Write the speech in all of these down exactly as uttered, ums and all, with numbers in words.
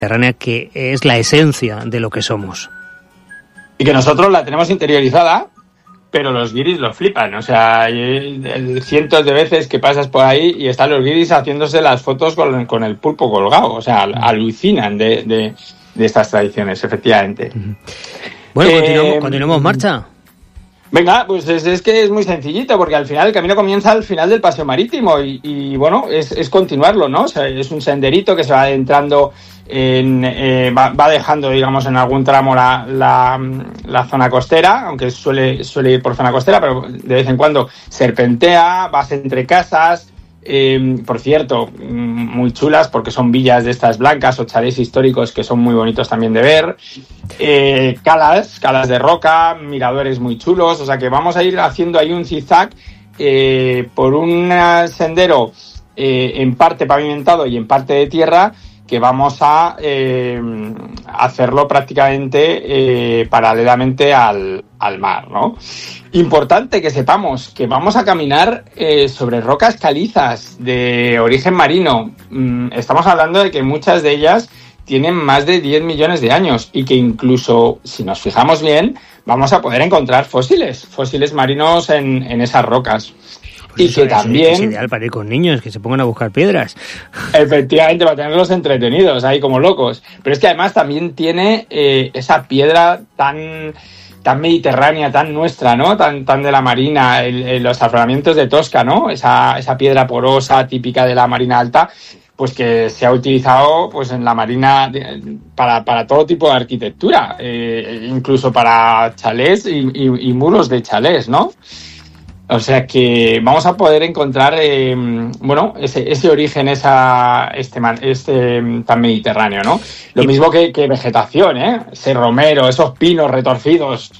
Mediterránea, que es la esencia de lo que somos. Y que nosotros la tenemos interiorizada, pero los guiris lo flipan. O sea, hay, hay cientos de veces que pasas por ahí y están los guiris haciéndose las fotos con, con el pulpo colgado. O sea, alucinan de, de, de estas tradiciones, efectivamente. Bueno, eh, continuamos, continuamos marcha. Venga, pues es, es que es muy sencillito, porque al final el camino comienza al final del paseo marítimo y, y bueno, es, es continuarlo, ¿no? O sea, es un senderito que se va adentrando, en, eh, va, va dejando, digamos, en algún tramo la, la, la zona costera, aunque suele, suele ir por zona costera, pero de vez en cuando serpentea, vas entre casas. Eh, por cierto, muy chulas porque son villas de estas blancas o chalés históricos que son muy bonitos también de ver, eh, calas, calas de roca, miradores muy chulos, o sea que vamos a ir haciendo ahí un zigzag eh, por un sendero eh, en parte pavimentado y en parte de tierra, que vamos a eh, hacerlo prácticamente eh, paralelamente al, al mar, ¿no? Importante que sepamos que vamos a caminar eh, sobre rocas calizas de origen marino. Mm, estamos hablando de que muchas de ellas tienen más de diez millones de años y que incluso, si nos fijamos bien, vamos a poder encontrar fósiles, fósiles marinos en, en esas rocas. Pues y que es, también... Es ideal para ir con niños, que se pongan a buscar piedras. Efectivamente, para tenerlos entretenidos ahí como locos. Pero es que además también tiene eh, esa piedra tan... tan mediterránea, tan nuestra, ¿no? Tan, tan de la marina, el, el, los afloramientos de Tosca, ¿no? Esa, esa piedra porosa típica de la marina alta, pues que se ha utilizado pues en la marina de, para, para todo tipo de arquitectura, eh, incluso para chalés y, y, y muros de chalés, ¿no? O sea que vamos a poder encontrar, eh, bueno, ese, ese origen, esa, este, este tan mediterráneo, ¿no? Lo mismo que, que vegetación, ¿eh? Ese romero, esos pinos retorcidos,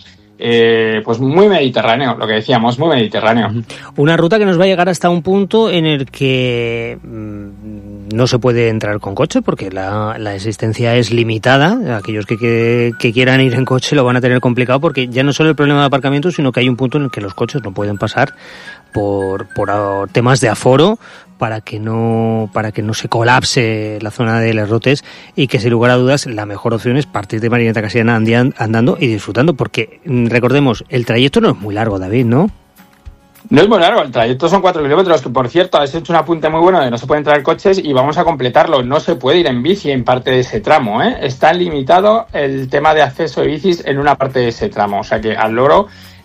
eh, pues muy mediterráneo, lo que decíamos, muy mediterráneo. Una ruta que nos va a llegar hasta un punto en el que mmm, no se puede entrar con coche porque la, la existencia es limitada. Aquellos que, que, que quieran ir en coche lo van a tener complicado porque ya no solo el problema de aparcamiento, sino que hay un punto en el que los coches no pueden pasar por, por temas de aforo, para que no para que no se colapse la zona de Les Rotes y que sin lugar a dudas la mejor opción es partir de Marineta Castellana andando y disfrutando, porque recordemos, el trayecto no es muy largo, David, ¿no? No es muy largo, el trayecto son cuatro kilómetros, que por cierto, has hecho un apunte muy bueno de no se pueden traer coches y vamos a completarlo, no se puede ir en bici en parte de ese tramo, ¿eh? Está limitado el tema de acceso de bicis en una parte de ese tramo, o sea que al loro,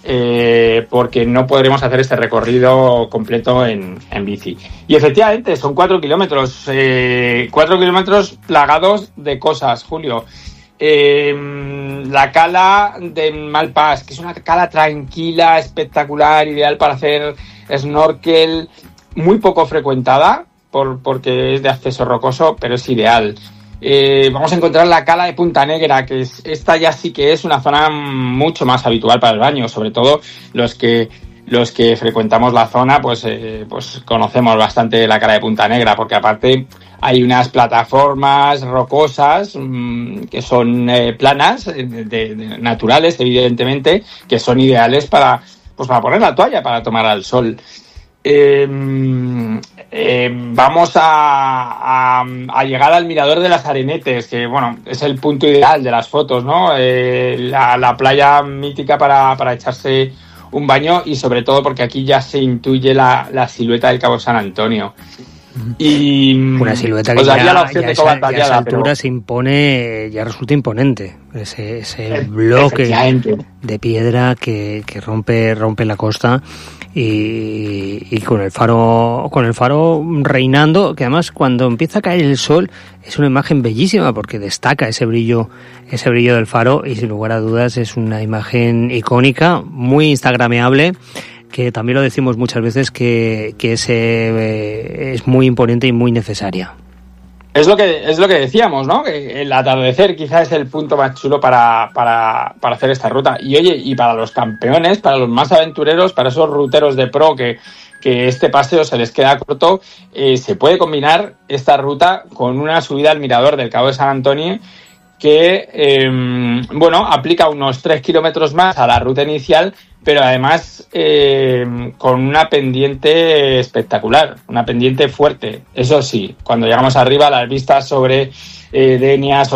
eh, porque no podremos hacer este recorrido completo en, en bici. Y efectivamente, son cuatro kilómetros, eh, cuatro kilómetros plagados de cosas, Julio. Eh, la cala de Malpàs, que es una cala tranquila, espectacular, ideal para hacer snorkel, muy poco frecuentada por, porque es de acceso rocoso, pero es ideal. Eh, vamos a encontrar la cala de Punta Negra, que es, esta ya sí que es una zona mucho más habitual para el baño, sobre todo los que los que frecuentamos la zona, pues, eh, pues conocemos bastante la cala de Punta Negra, porque aparte hay unas plataformas rocosas mmm, que son eh, planas, de, de, de, naturales, evidentemente, que son ideales para, pues, para poner la toalla, para tomar al sol. Eh, eh, vamos a, a, a llegar al mirador de las Arenetes, que bueno, es el punto ideal de las fotos, ¿no? Eh, la, la playa mítica para, para echarse un baño y sobre todo porque aquí ya se intuye la, la silueta del Cabo San Antonio. Y una silueta que ya, la opción ya, de esa, ya a esa altura pero... se impone, ya resulta imponente. Ese, ese bloque de piedra que, que rompe, rompe la costa. Y, y con el faro con el faro reinando, que además cuando empieza a caer el sol es una imagen bellísima porque destaca ese brillo ese brillo del faro y sin lugar a dudas es una imagen icónica, muy instagrameable, que también lo decimos muchas veces que, que ese, eh, es muy imponente y muy necesaria. Es lo que es lo que decíamos, ¿no? Que el atardecer quizás es el punto más chulo para, para, para hacer esta ruta. Y oye, y para los campeones, para los más aventureros, para esos ruteros de pro que, que este paseo se les queda corto, eh, se puede combinar esta ruta con una subida al mirador del Cabo de San Antonio que, eh, bueno, aplica unos tres kilómetros más a la ruta inicial, pero además eh, con una pendiente espectacular, una pendiente fuerte. Eso sí, cuando llegamos arriba, las vistas sobre eh, Denia, sobre